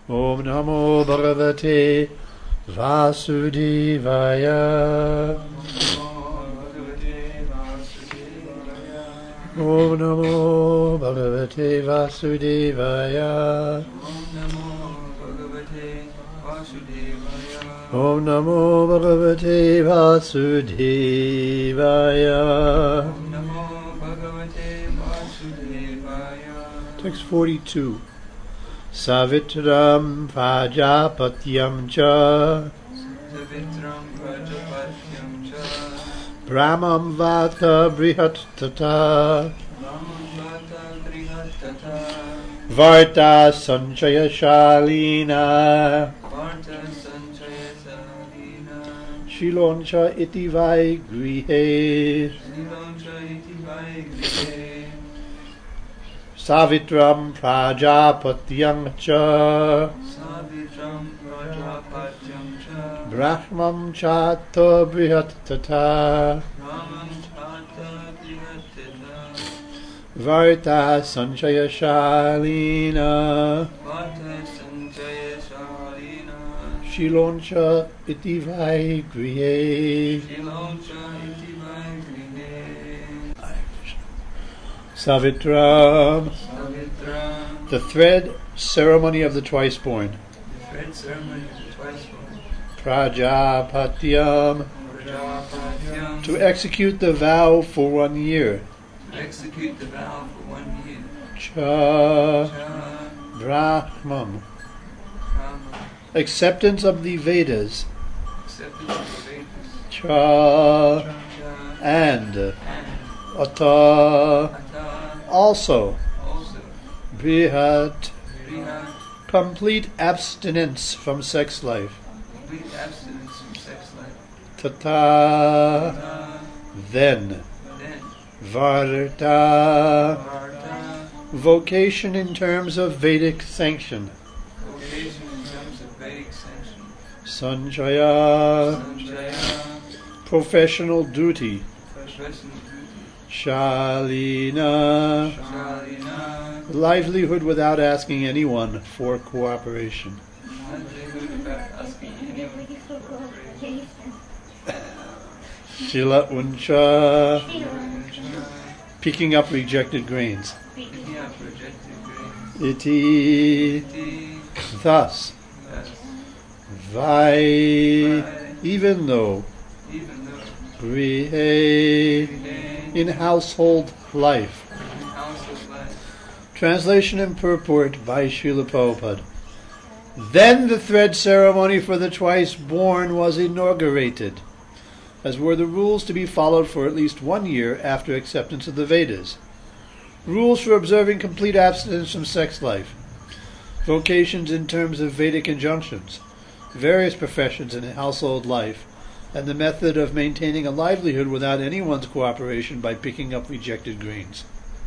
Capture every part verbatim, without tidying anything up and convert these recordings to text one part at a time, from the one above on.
Om Namo Bhagavate Vasudevaya. Om Namo Bhagavate Vasudevaya. Om Namo Bhagavate Vasudevaya. Text forty-two. Savitram Prajapatyam cha Brahmam Vata Brihat Tata Varta Sanchaya Shalina Shiloncha iti vai grihe Savitram Prajapatyam cha Brahmam Chatta Brihat Tata Varta Sanchaya Shalina Shiloncha iti vai grihe Savitram, the thread ceremony of the twice born. The thread ceremony of the twice born. Prajapatyam, Prajapatyam, to execute the vow for one year. to execute the vow for one year. Cha, Cha, Brahmam, Brahma, acceptance of the Vedas. acceptance of the Vedas. Cha, Cha, and and Ata, Ata, also also Brihat, Brihat, complete abstinence from sex life. complete abstinence from sex life. Tata, Ata, then then Varta, Varta, vocation in terms of Vedic sanction. vocation in terms of Vedic sanction. Sanchaya, Sanchaya, professional duty. professional duty. Shalina, Shalina, livelihood without asking anyone for cooperation. livelihood without asking anyone for cooperation. Shila Uncha, Sanchaya, picking up rejected grains. picking up rejected grains. Iti, Iti, thus, thus, vai, vai, even though, even though grihe, Grihe, in household life. in household life. Translation and purport by Srila Prabhupada. Then the thread ceremony for the twice born was inaugurated, as were the rules to be followed for at least one year after acceptance of the Vedas. Rules for observing complete abstinence from sex life. Vocations in terms of Vedic injunctions. Various professions in household life. And the method of maintaining a livelihood without anyone's cooperation by picking up rejected grains.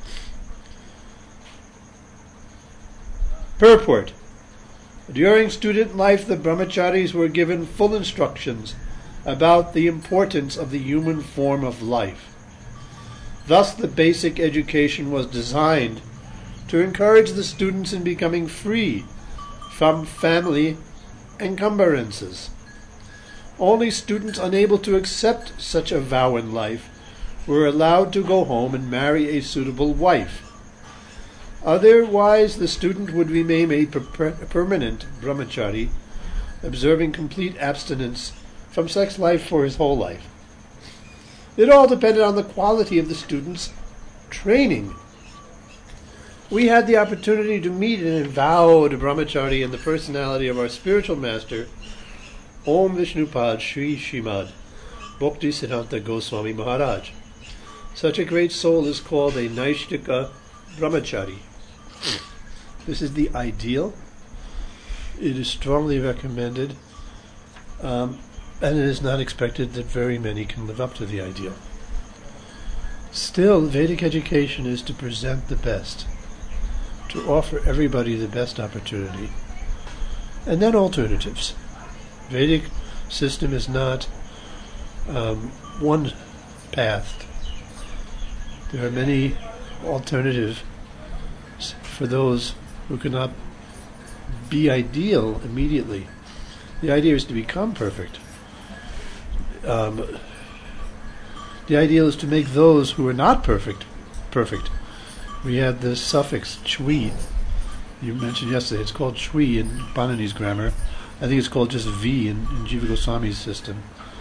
Purport. During student life, the brahmacharis were given full instructions about the importance of the human form of life. Thus, the basic education was designed to encourage the students in becoming free from family encumbrances. Only students unable to accept such a vow in life were allowed to go home and marry a suitable wife. Otherwise, the student would remain a per- permanent brahmachari, observing complete abstinence from sex life for his whole life. It all depended on the quality of the student's training. We had the opportunity to meet an avowed brahmachari in the personality of our spiritual master, Om Vishnupad Sri Srimad Bhakti Siddhanta Goswami Maharaj. Such a great soul is called a Naishtika Brahmachari. This is the ideal. It is strongly recommended, um, and it is not expected that very many can live up to the ideal. Still, Vedic education is to present the best, to offer everybody the best opportunity, and then alternatives. Vedic system is not um, one path. There are many alternatives for those who cannot be ideal immediately. The idea is to become perfect. Um, the ideal is to make those who are not perfect, perfect. We have the suffix chui. You mentioned yesterday. It's called chui in Banani's grammar. I think it's called just V in, in Jiva Goswami's system.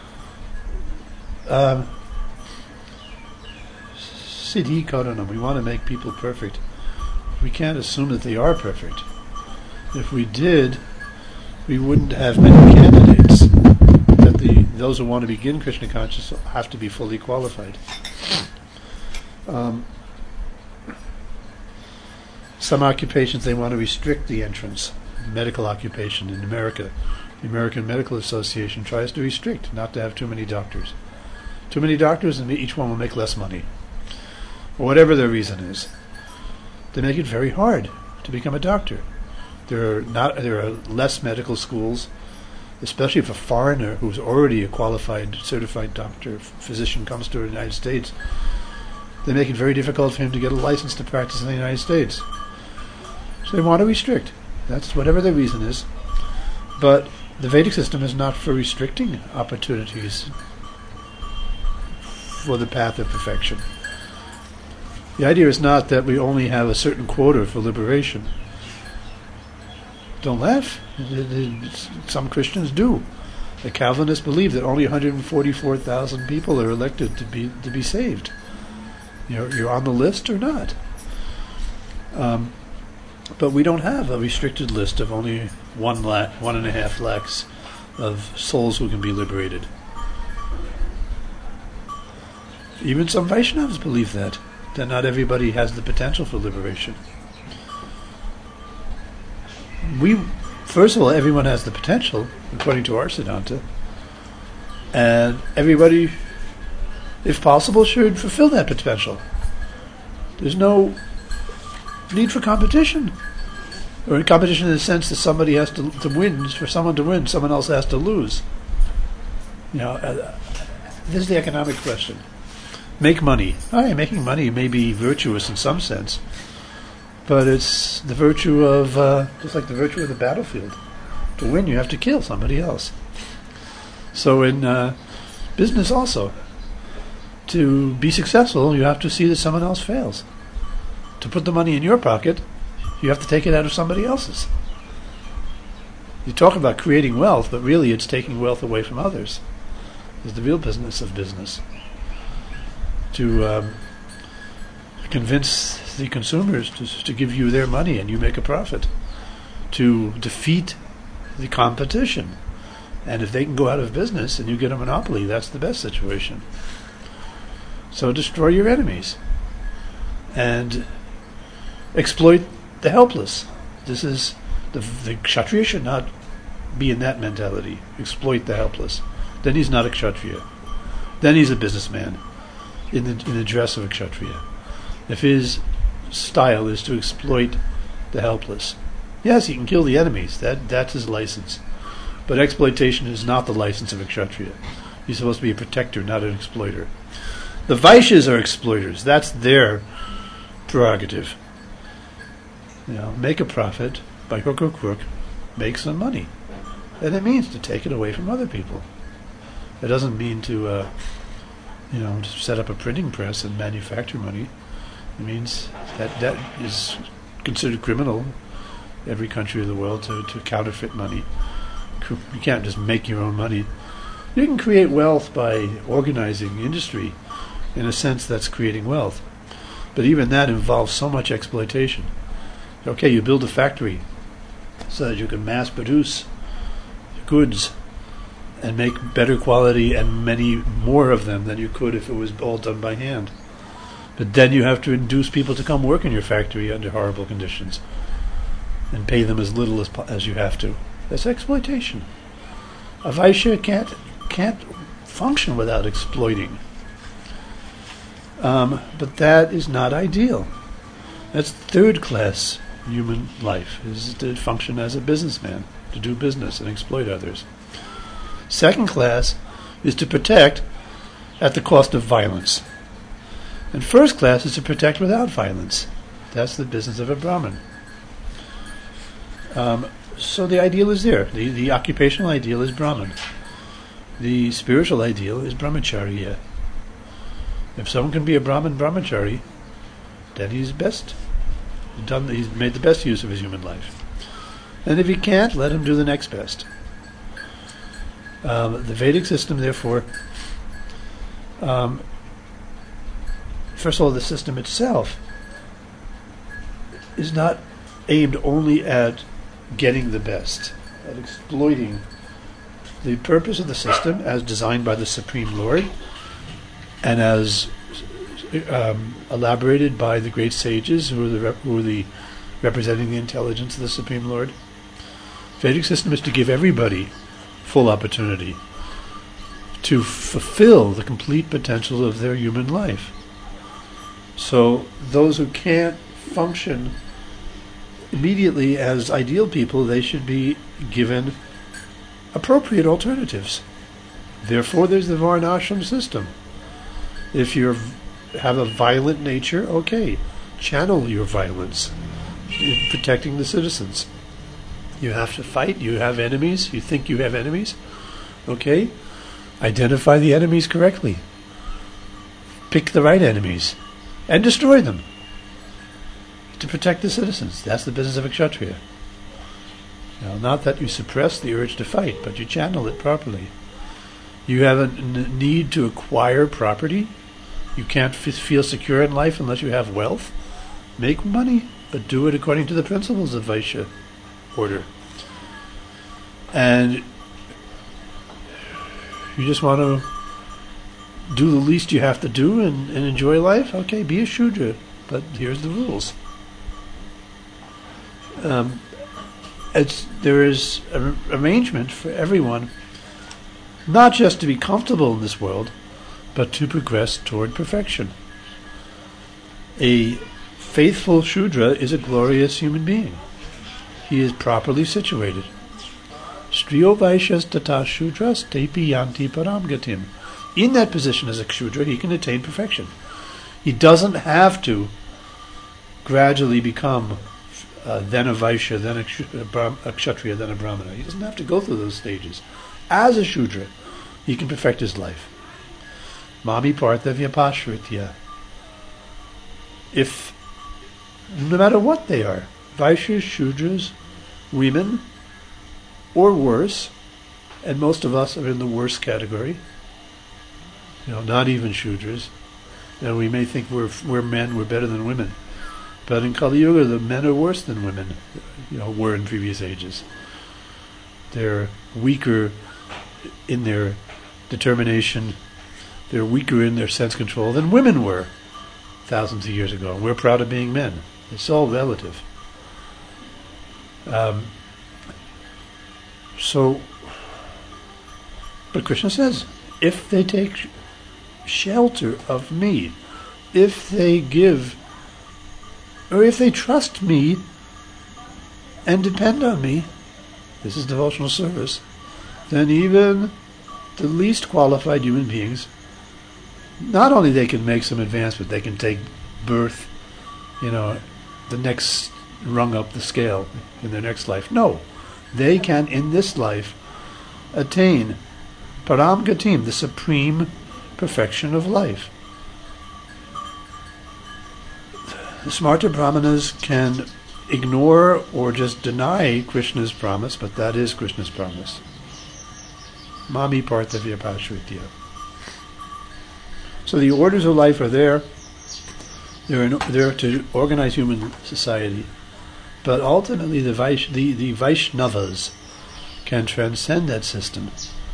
Um, Siddhi Karanam. We want to make people perfect. We can't assume that they are perfect. If we did, we wouldn't have many candidates. That the those who want to begin Krishna consciousness have to be fully qualified. Um, some occupations they want to restrict the entrance. Medical occupation in America, the American Medical Association tries to restrict, not to have too many doctors. Too many doctors, and each one will make less money. Or whatever their reason is, they make it very hard to become a doctor. There are not there are less medical schools, especially if a foreigner who's already a qualified, certified doctor, physician comes to the United States. They make it very difficult for him to get a license to practice in the United States. So they want to restrict. That's whatever the reason is. But the Vedic system is not for restricting opportunities for the path of perfection. The idea is not that we only have a certain quota for liberation. Don't laugh. Some Christians do. The Calvinists believe that only one hundred forty-four thousand people are elected to be to be saved. You're, you're on the list or not. Um, but we don't have a restricted list of only one lakh, one and a half lakhs of souls who can be liberated. Even some Vaishnavas believe that, that not everybody has the potential for liberation. We, first of all, everyone has the potential, according to our Siddhanta, and everybody, if possible, should fulfill that potential. There's no need for competition, or competition in the sense that somebody has to, to win. For someone to win, someone else has to lose. You know, uh, this is the economic question. Make money. Oh, yeah, making money may be virtuous in some sense, but it's the virtue of, uh, just like the virtue of the battlefield. To win, you have to kill somebody else. So in uh, business also, to be successful, you have to see that someone else fails. To put the money in your pocket, you have to take it out of somebody else's. You talk about creating wealth, but really it's taking wealth away from others. It's the real business of business. To um, convince the consumers to, to give you their money and you make a profit. To defeat the competition. And if they can go out of business and you get a monopoly, that's the best situation. So destroy your enemies. And exploit the helpless. This is the, the Kshatriya should not be in that mentality. Exploit the helpless. Then he's not a Kshatriya. Then he's a businessman in the in the dress of a Kshatriya. If his style is to exploit the helpless, yes, he can kill the enemies. That that's his license. But exploitation is not the license of a Kshatriya. He's supposed to be a protector, not an exploiter. The Vaishyas are exploiters. That's their prerogative. You know, make a profit by hook or crook, make some money. And it means to take it away from other people. It doesn't mean to, uh, you know, to set up a printing press and manufacture money. It means that that is considered criminal in every country of the world to, to counterfeit money. You can't just make your own money. You can create wealth by organizing industry. In a sense, that's creating wealth. But even that involves so much exploitation. Okay, you build a factory so that you can mass produce goods and make better quality and many more of them than you could if it was all done by hand. But then you have to induce people to come work in your factory under horrible conditions and pay them as little as as you have to. That's exploitation. A Vaishya can't can't function without exploiting. Um, but that is not ideal. That's third class human life, is to function as a businessman, to do business and exploit others. Second class is to protect at the cost of violence. And first class is to protect without violence. That's the business of a Brahmin. Um, so the ideal is there. The, the occupational ideal is Brahman. The spiritual ideal is Brahmacharya. If someone can be a Brahman Brahmachari, then he's best. He's done. He's made the best use of his human life. And if he can't, let him do the next best. Um, the Vedic system, therefore, um, first of all, the system itself is not aimed only at getting the best, at exploiting. The purpose of the system, as designed by the Supreme Lord, and as um, elaborated by the great sages who are the rep- who are the representing the intelligence of the Supreme Lord, Vedic system is to give everybody full opportunity to fulfill the complete potential of their human life. So those who can't function immediately as ideal people, they should be given appropriate alternatives. Therefore, there's the Varnashram system. If you have a violent nature, okay, channel your violence in protecting the citizens. You have to fight, you have enemies, you think you have enemies, okay, identify the enemies correctly. Pick the right enemies and destroy them to protect the citizens. That's the business of a Kshatriya. Now, not that you suppress the urge to fight, but you channel it properly. You have a n- need to acquire property. You can't f- feel secure in life unless you have wealth. Make money, but do it according to the principles of Vaishya order. And you just want to do the least you have to do and, and enjoy life? Okay, be a Shudra, but here's the rules. Um, it's, there is an arrangement for everyone, not just to be comfortable in this world, but to progress toward perfection. A faithful Shudra is a glorious human being. He is properly situated. Striyo Vaishyas tata Shudras tepi yanti param gatim. In that position as a Shudra, he can attain perfection. He doesn't have to gradually become uh, then a Vaishya, then a, a Kshatriya, then a Brahmana. He doesn't have to go through those stages. As a Shudra, he can perfect his life. Mami parthavya pashritya. If, no matter what they are, Vaishyas, Shudras, women, or worse, and most of us are in the worst category, you know, not even Shudras. You know, we may think we're we're men, we're better than women. But in Kali Yuga, the men are worse than women, you know, were in previous ages. They're weaker in their determination, they're weaker in their sense control than women were thousands of years ago. We're proud of being men. It's all relative. Um, so, but Krishna says, if they take sh- shelter of me, if they give, or if they trust me and depend on me, this is devotional service, then even the least qualified human beings, not only they can make some advancement, they can take birth, you know, the next rung up the scale in their next life. No, they can in this life attain Param Gatim, the supreme perfection of life. The smarter Brahmanas can ignore or just deny Krishna's promise, but that is Krishna's promise. Mami parthavya pashritya. So the orders of life are there. They're in, they're to organize human society, but ultimately the Vaish, the, the Vaishnavas can transcend that system.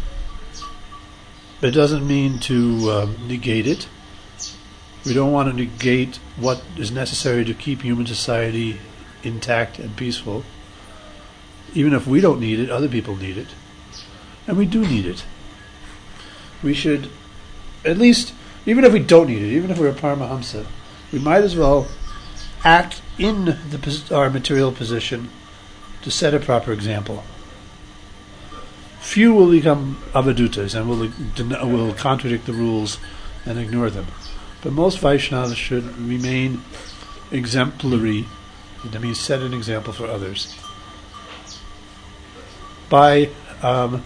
It doesn't mean to um, negate it. We don't want to negate what is necessary to keep human society intact and peaceful. Even if we don't need it, other people need it. And we do need it. We should, at least, even if we don't need it, even if we're a Paramahamsa, we might as well act in the, our material position to set a proper example. Few will become avadutas and will, will contradict the rules and ignore them. But most Vaishnavas should remain exemplary. That means set an example for others. by um,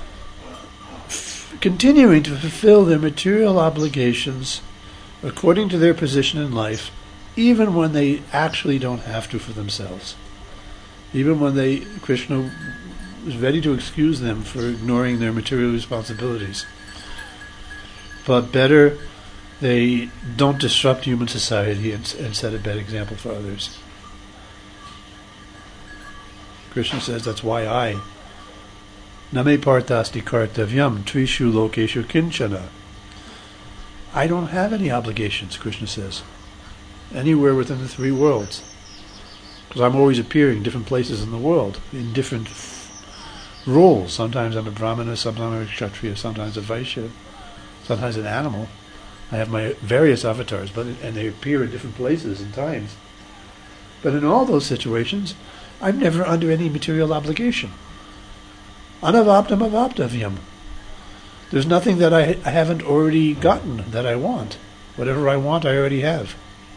f- continuing to fulfill their material obligations according to their position in life, even when they actually don't have to for themselves. Even when they, Krishna was ready to excuse them for ignoring their material responsibilities. But better they don't disrupt human society and, and set a bad example for others. Krishna says that's why I, Name partasti kartavyam trishu lokeshu kinchana. I don't have any obligations, Krishna says, anywhere within the three worlds. Because I'm always appearing in different places in the world, in different roles. Sometimes I'm a brahmana, sometimes I'm a kshatriya, sometimes a vaishya, sometimes an animal. I have my various avatars, but and they appear in different places and times. But in all those situations, I'm never under any material obligation. Anavaptam avaptavyam. There's nothing that I, I haven't already gotten that I want. Whatever I want, I already have.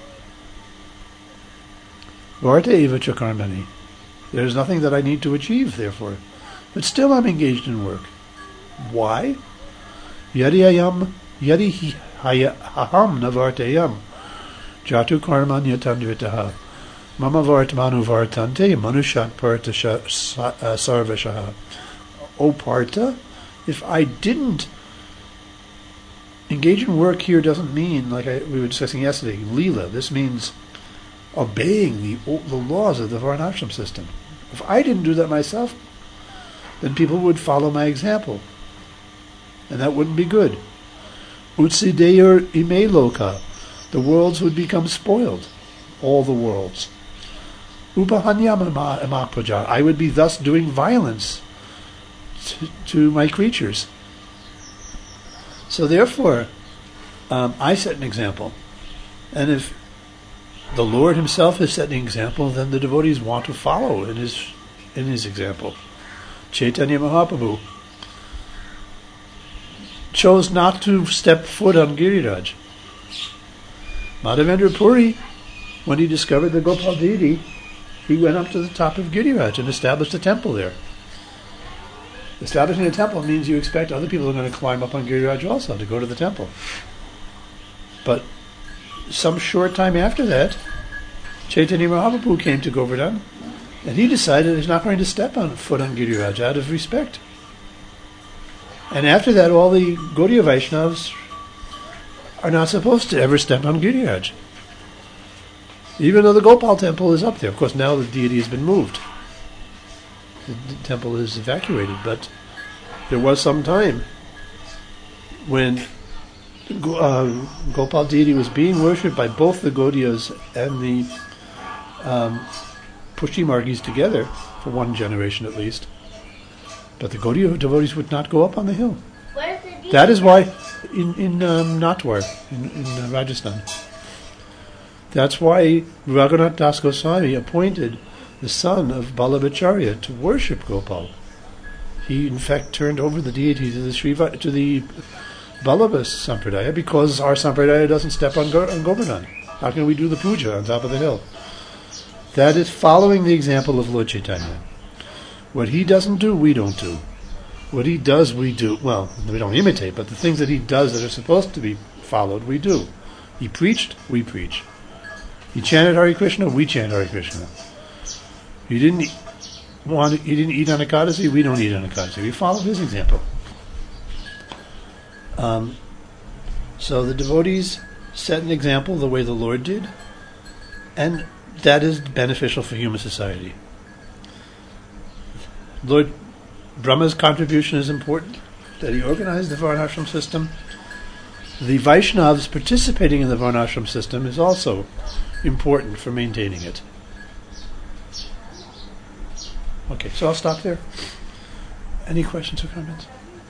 Varta eva chakarmani. There's nothing that I need to achieve, therefore. But still I'm engaged in work. Why? Yadi ayam, yadi haham navartayam. Jatu karmanyatandvitaha. Mama vartmanu vartante manushat parta sarvashaha. O Partha, if I didn't engage in work here doesn't mean, like I, we were discussing yesterday, lila. This means obeying the the laws of the varnashram system. If I didn't do that myself, then people would follow my example, and that wouldn't be good. Utsideyur ime loka, the worlds would become spoiled, all the worlds. Upahanyam amapraja, I would be thus doing violence to, to my creatures. So therefore, um, I set an example, and if the Lord Himself has set an example, then the devotees want to follow in His in His example. Chaitanya Mahaprabhu chose not to step foot on Giriraj. Madhavendra Puri, when he discovered the Gopal deity, he went up to the top of Giriraj and established a temple there. Establishing a temple means you expect other people are going to climb up on Giriraj also to go to the temple. But some short time after that, Chaitanya Mahaprabhu came to Govardhan, and he decided he's not going to step on foot on Giriraj out of respect. And after that, all the Gaudiya Vaishnavas are not supposed to ever step on Giriraj. Even though the Gopal temple is up there. Of course, now the deity has been moved. The, the temple is evacuated, but there was some time when uh, Gopal deity was being worshipped by both the Gaudiyas and the um, Pushti Margis together, for one generation at least. But the Gaudiya devotees would not go up on the hill. Where's the deity? That is why, in, in um, Natwar, in, in uh, Rajasthan, that's why Raghunath Das Goswami appointed the son of Ballabhacharya to worship Gopal. He, in fact, turned over the deity to the Sriva, to the Vallabha Sampradaya, because our Sampradaya doesn't step on, Go- on Govardhan. How can we do the puja on top of the hill? That is following the example of Lord Chaitanya. What he doesn't do, we don't do. What he does, we do. Well, we don't imitate, but the things that he does that are supposed to be followed, we do. He preached, we preach. He chanted Hare Krishna, we chant Hare Krishna. He didn't eat, want, he didn't eat on Ekadasi, we don't eat on Ekadasi. We follow his example. Um, so the devotees set an example the way the Lord did, and that is beneficial for human society. Lord Brahma's contribution is important, that he organized the Varnashram system. The Vaishnavas participating in the Varnashram system is also important for maintaining it. Okay, so I'll stop there. Any questions or comments?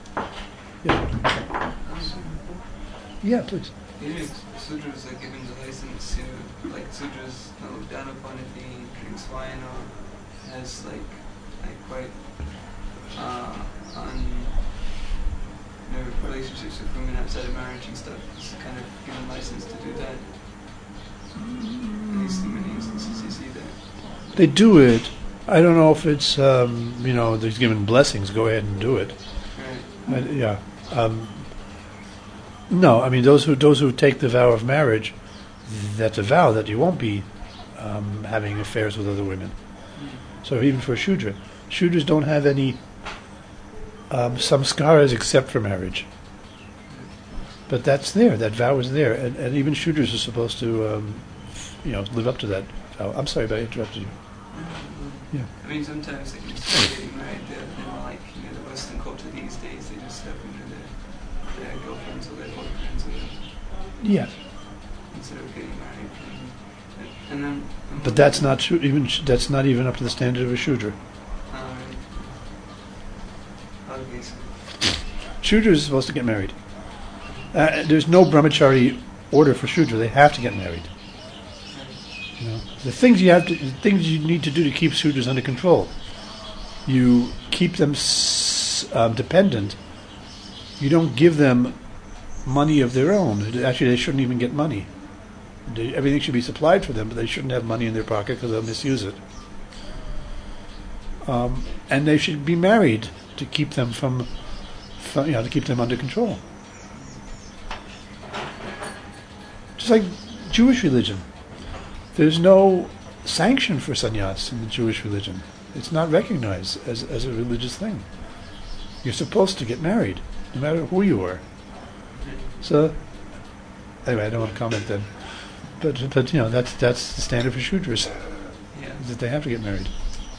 Yeah, yeah, please. Usually sutras are given the license to, like sutras not look down upon if he drinks wine or has like, like quite uh, on you know, relationships with women outside of marriage and stuff. It's kind of given license to do that. At least in many instances you see that. They do it, I don't know if it's, um, you know, he's given blessings, go ahead and do it. Right. I, yeah. Um, no, I mean, those who those who take the vow of marriage, that's a vow that you won't be um, having affairs with other women. So even for Shudra, Shudras don't have any um, samskaras except for marriage. But that's there, that vow is there, and, and even Shudras are supposed to, um, you know, live up to that vow. I'm sorry if I interrupted you. Yeah. I mean, sometimes they can start getting married. They're, they're like, you know, the Western culture these days. They just have, you know, their, their girlfriends or their boyfriends or their, Yes. instead of getting married. And, and then, and But that's not Shu- even sh- that's not even up to the standard of a Shudra. Um, okay, so, Shudra is supposed to get married. Uh, there's no brahmachari order for Shudra. They have to get married. You know, the things you have to, the things you need to do to keep Shudras under control. You keep them s- um, dependent. You don't give them money of their own. Actually, they shouldn't even get money. They, everything should be supplied for them, but they shouldn't have money in their pocket because they'll misuse it. Um, and they should be married to keep them from, from, you know, to keep them under control. Just like Jewish religion. There's no sanction for sannyas in the Jewish religion. It's not recognized as, as a religious thing. You're supposed to get married, no matter who you are. So, anyway, I don't want to comment then. But, but you know, that's that's the standard for Shudras, yeah. that they have to get married.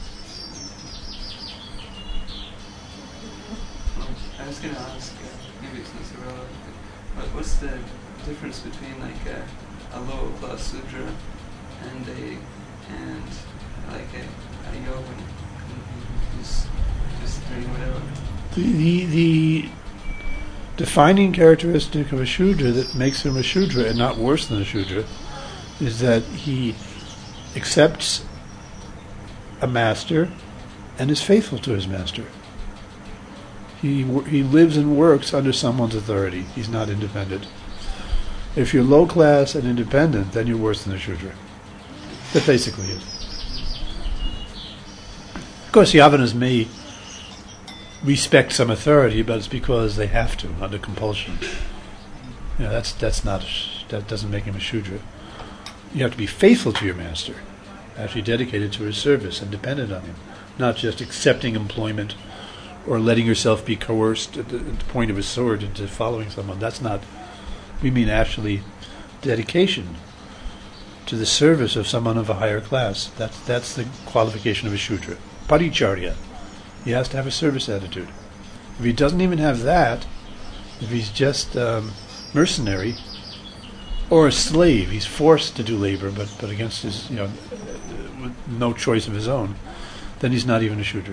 Well, I was going to ask, uh, maybe it's not so relevant, but what's the difference between like a, a lower class sudra and a and like a, a yogan who's just doing whatever? The, the the defining characteristic of a Shudra that makes him a Shudra and not worse than a Shudra is that he accepts a master and is faithful to his master. He wo- he lives and works under someone's authority. He's not independent. If you're low class and independent, then you're worse than a Shudra. That basically is. Of course, the Yavanas may respect some authority, but it's because they have to under compulsion. You know, that's that's not a sh- that doesn't make him a Shudra. You have to be faithful to your master, actually dedicated to his service and dependent on him, not just accepting employment or letting yourself be coerced at the, at the point of a sword into following someone. That's not. We mean actually dedication to the service of someone of a higher class. That's that's the qualification of a Shudra. Paricharya. He has to have a service attitude. If he doesn't even have that, if he's just um, mercenary or a slave, he's forced to do labor, but, but against his, you know, with no choice of his own, then he's not even a Shudra.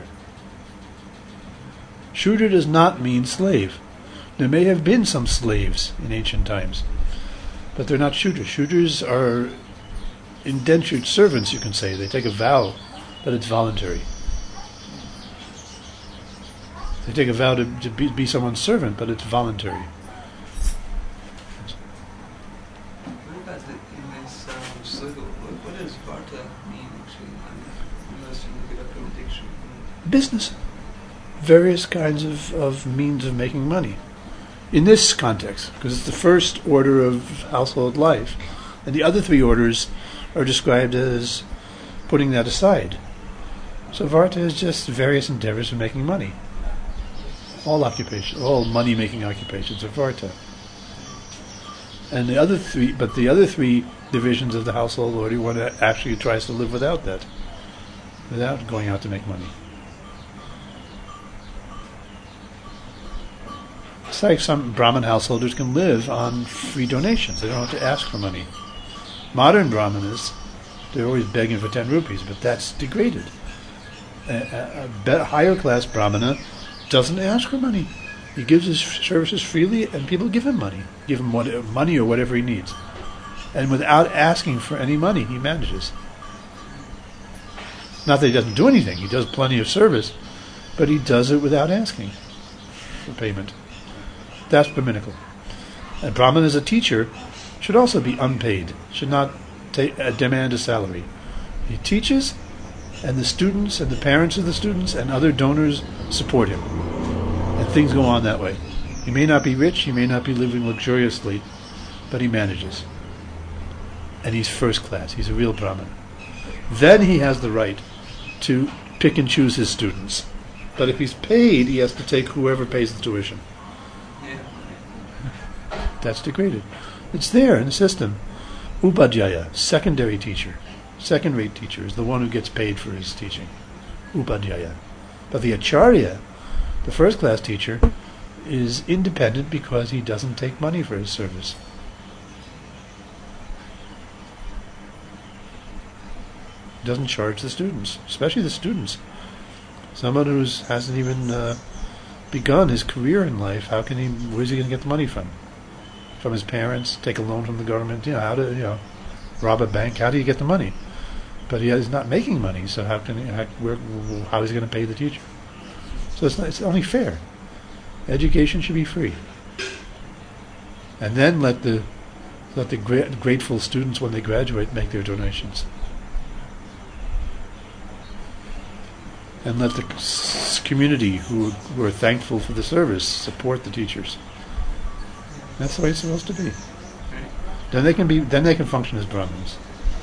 Shudra does not mean slave. There may have been some slaves in ancient times, but they're not Shudras. Shudras are indentured servants, you can say. They take a vow, but it's voluntary. They take a vow to, to be, be someone's servant, but it's voluntary. What about the, in this um, sloka, what, what does Varta mean actually? I mean, unless you look it up in the dictionary. Business. Various kinds of, of means of making money. In this context, because it's the first order of household life, and the other three orders are described as putting that aside. So Varta is just various endeavors of making money. All occupations, all money-making occupations are Varta. And the other three, but the other three divisions of the household order, one actually tries to live without that, without going out to make money. It's like some Brahmin householders can live on free donations. They don't have to ask for money. Modern Brahmanas, they're always begging for ten rupees, but that's degraded. A, a, a be- higher class Brahmana doesn't ask for money. He gives his services freely, and people give him money. Give him what, money or whatever he needs. And without asking for any money, he manages. Not that he doesn't do anything. He does plenty of service, but he does it without asking for payment. That's Brahminical. A Brahmin as a teacher should also be unpaid, should not ta- uh, demand a salary. He teaches, And the students and the parents of the students and other donors support him. And things go on that way. He may not be rich, he may not be living luxuriously, but he manages. And he's first class. He's a real Brahmin. Then he has the right to pick and choose his students. But if he's paid, he has to take whoever pays the tuition. Yeah. That's degraded. It's there in the system. Upadhyaya, secondary teacher, second-rate teacher, is the one who gets paid for his teaching. Upadhyaya. But the Acharya, the first-class teacher, is independent because he doesn't take money for his service. Doesn't charge the students, especially the students. Someone who hasn't even uh, begun his career in life, how can he? Where's he going to get the money from? From his parents? Take a loan from the government? You know, how to you know, rob a bank? How do you get the money? But he is not making money, so how can he? How, where, how is he going to pay the teacher? So it's not, it's only fair. Education should be free, and then let the let the gra- grateful students, when they graduate, make their donations. And let the s- community who, who are thankful for the service support the teachers. That's the way it's supposed to be. Then they can be. Then they can function as Brahmanas.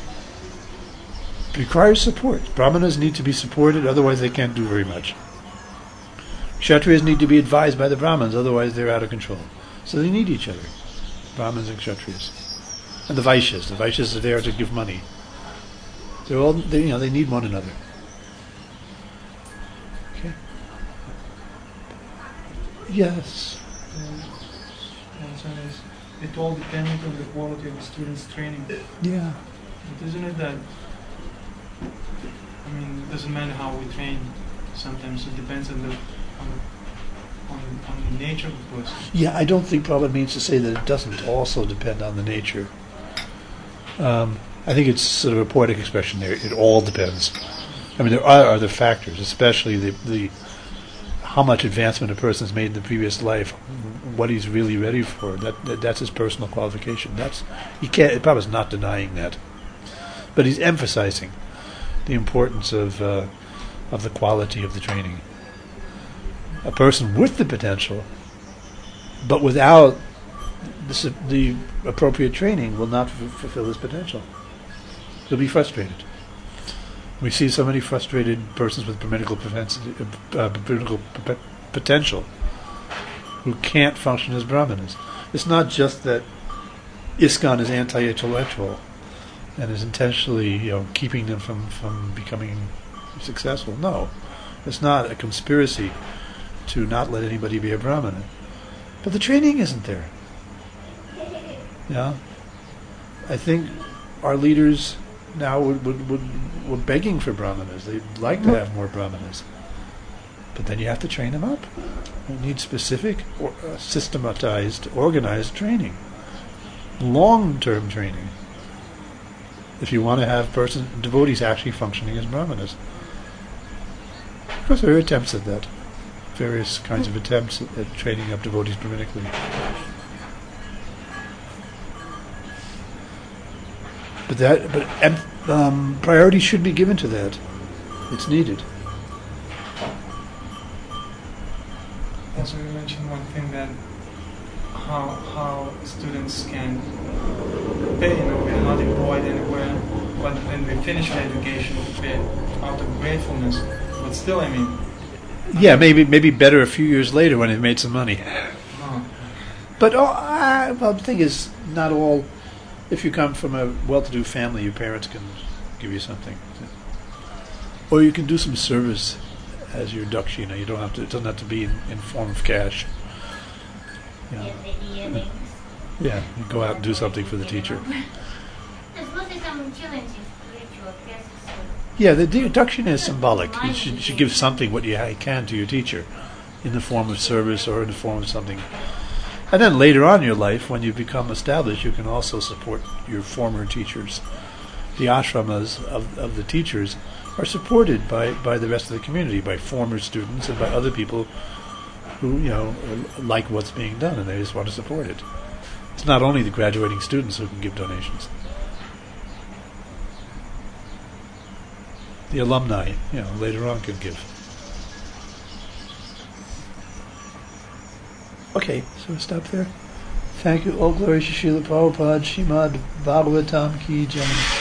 It requires support. Brahmanas need to be supported, otherwise they can't do very much. Kshatriyas need to be advised by the Brahmins, otherwise they're out of control. So they need each other, Brahmins and Kshatriyas, and the Vaishyas. The Vaishyas are there to give money. They're all. They, you know, they need one another. Yes. And answer is, it all depends on the quality of the student's training. Yeah. But isn't it that, I mean, it doesn't matter how we train, sometimes it depends on the, on the, on, on the nature of the person. Yeah, I don't think Prabhupada means to say that it doesn't also depend on the nature. Um, I think it's sort of a poetic expression there. It all depends. I mean, there are other factors, especially the, the how much advancement a person's made in the previous life, what he's really ready for. That, that that's his personal qualification. That's he can't. Prabhupada's not denying that, but he's emphasizing the importance of uh, of the quality of the training. A person with the potential, but without the, su- the appropriate training, will not f- fulfill his potential. He'll be frustrated. We see so many frustrated persons with political uh, political p- potential who can't function as Brahmanas. It's not just that ISKCON is anti-intellectual and is intentionally, you know, keeping them from, from becoming successful. No, it's not a conspiracy to not let anybody be a Brahmana. But the training isn't there. Yeah, I think our leaders now would, would, would, were begging for Brahmanas. They'd like to have more Brahmanas. But then you have to train them up. You need specific, or, uh, systematized, organized training. Long-term training. If you want to have person devotees actually functioning as Brahmanas. Of course, there are attempts at that. Various kinds of attempts at, at training up devotees Brahmanically. But that, but um, priority should be given to that. It's needed. Also, you mentioned one thing, that how how students can pay, you know, we're not employed anywhere, but when we finish the education, we're out of gratefulness. But still, I mean... Yeah, maybe maybe better a few years later when they've made some money. Oh. But oh, uh, well, the thing is, not all... If you come from a well-to-do family, your parents can give you something. Or you can do some service as your dakshina. You don't have to. It doesn't have to be in, in form of cash. You know. Yeah, you go out and do something for the teacher. Yeah, the dakshina is symbolic. You should, you should give something what you can to your teacher, in the form of service or in the form of something. And then later on in your life, when you become established, you can also support your former teachers. The ashramas of, of the teachers are supported by, by the rest of the community, by former students and by other people who, you know, like what's being done and they just want to support it. It's not only the graduating students who can give donations. the alumni, you know, later on can give. Okay, so stop there. Thank you. All glory to Srila Prabhupada, Shrimad Bhagavatam Ki Jai.